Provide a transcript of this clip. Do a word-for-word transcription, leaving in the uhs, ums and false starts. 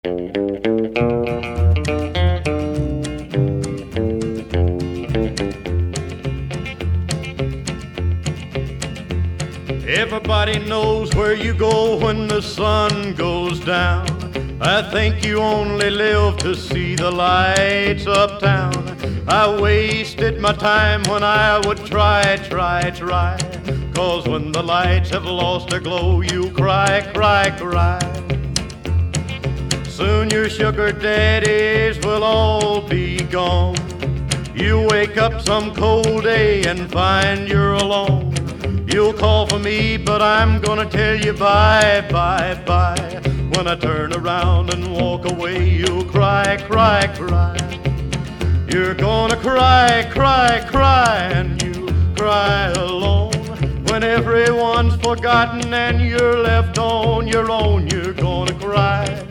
Everybody knows where you go when the sun goes down. I think you only live to see the lights uptown. I wasted my time when I would try, try, try. 'Cause when the lights have lost their glow, you cry, cry, cry. Soon your sugar daddies will all be gone. You wake up some cold day and find you're alone. You'll call for me, but I'm gonna tell you bye, bye, bye. When I turn around and walk away, you'll cry, cry, cry. You're gonna cry, cry, cry, and you cry alone. When everyone's forgotten and you're left on your own, you're gonna cry,